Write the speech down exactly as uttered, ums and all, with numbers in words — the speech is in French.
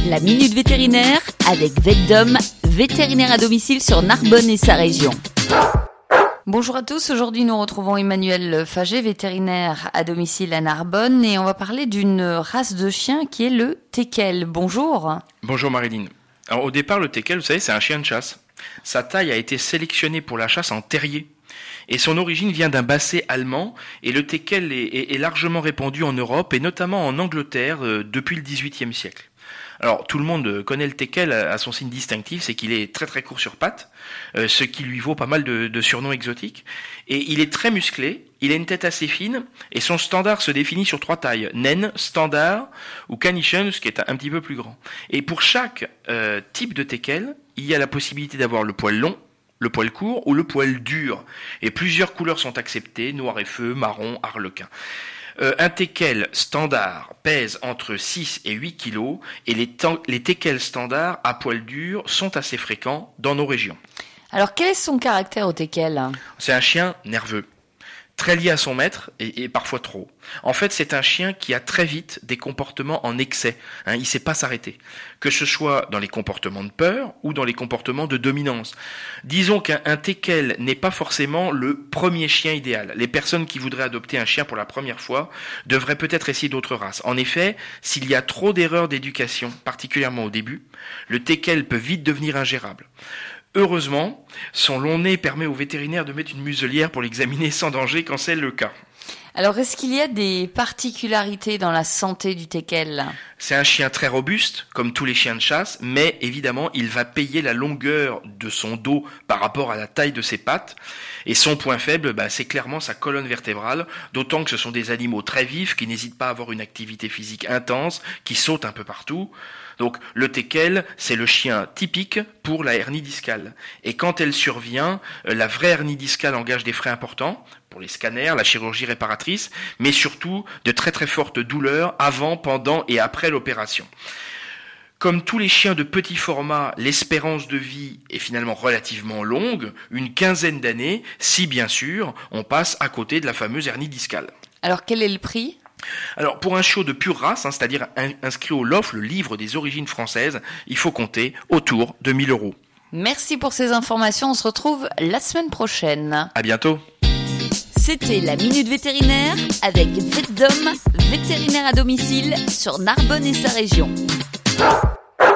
La Minute Vétérinaire avec VetDom, vétérinaire à domicile sur Narbonne et sa région. Bonjour à tous, aujourd'hui nous retrouvons Emmanuel Faget, vétérinaire à domicile à Narbonne, et on va parler d'une race de chien qui est le teckel. Bonjour. Bonjour Marilyn. Alors au départ, le teckel, vous savez, c'est un chien de chasse. Sa taille a été sélectionnée pour la chasse en terrier. Et son origine vient d'un basset allemand, et le teckel est, est, est largement répandu en Europe, et notamment en Angleterre, euh, depuis le dix-huitième siècle. Alors tout le monde connaît le teckel à son signe distinctif, c'est qu'il est très très court sur pattes, euh, ce qui lui vaut pas mal de, de surnoms exotiques. Et il est très musclé, il a une tête assez fine, et son standard se définit sur trois tailles, naine, standard ou caniche, ce qui est un petit peu plus grand. Et pour chaque euh, type de teckel, il y a la possibilité d'avoir le poil long, le poil court ou le poil dur. Et plusieurs couleurs sont acceptées, noir et feu, marron, harlequin. Euh, un teckel standard pèse entre six et huit kilos et les, ten- les teckels standards à poil dur sont assez fréquents dans nos régions. Alors quel est son caractère au teckel ? C'est un chien nerveux, très lié à son maître et, et parfois trop. En fait, c'est un chien qui a très vite des comportements en excès. Hein, il ne sait pas s'arrêter, que ce soit dans les comportements de peur ou dans les comportements de dominance. Disons qu'un un teckel n'est pas forcément le premier chien idéal. Les personnes qui voudraient adopter un chien pour la première fois devraient peut-être essayer d'autres races. En effet, s'il y a trop d'erreurs d'éducation, particulièrement au début, le teckel peut vite devenir ingérable. Heureusement, son long nez permet aux vétérinaires de mettre une muselière pour l'examiner sans danger quand c'est le cas. Alors est-ce qu'il y a des particularités dans la santé du teckel ? C'est un chien très robuste, comme tous les chiens de chasse, mais évidemment, il va payer la longueur de son dos par rapport à la taille de ses pattes. Et son point faible, bah, c'est clairement sa colonne vertébrale, d'autant que ce sont des animaux très vifs qui n'hésitent pas à avoir une activité physique intense, qui sautent un peu partout. Donc le teckel, c'est le chien typique pour la hernie discale. Et quand elle survient, la vraie hernie discale engage des frais importants pour les scanners, la chirurgie réparatrice, mais surtout de très très fortes douleurs avant, pendant et après l'opération. Comme tous les chiens de petit format, l'espérance de vie est finalement relativement longue, une quinzaine d'années, si bien sûr on passe à côté de la fameuse hernie discale. Alors quel est le prix ? Alors pour un chiot de pure race, hein, c'est-à-dire un, inscrit au L O F, le livre des origines françaises, il faut compter autour de mille euros. Merci pour ces informations, on se retrouve la semaine prochaine. À bientôt. C'était la Minute Vétérinaire avec VetDom, vétérinaire à domicile sur Narbonne et sa région.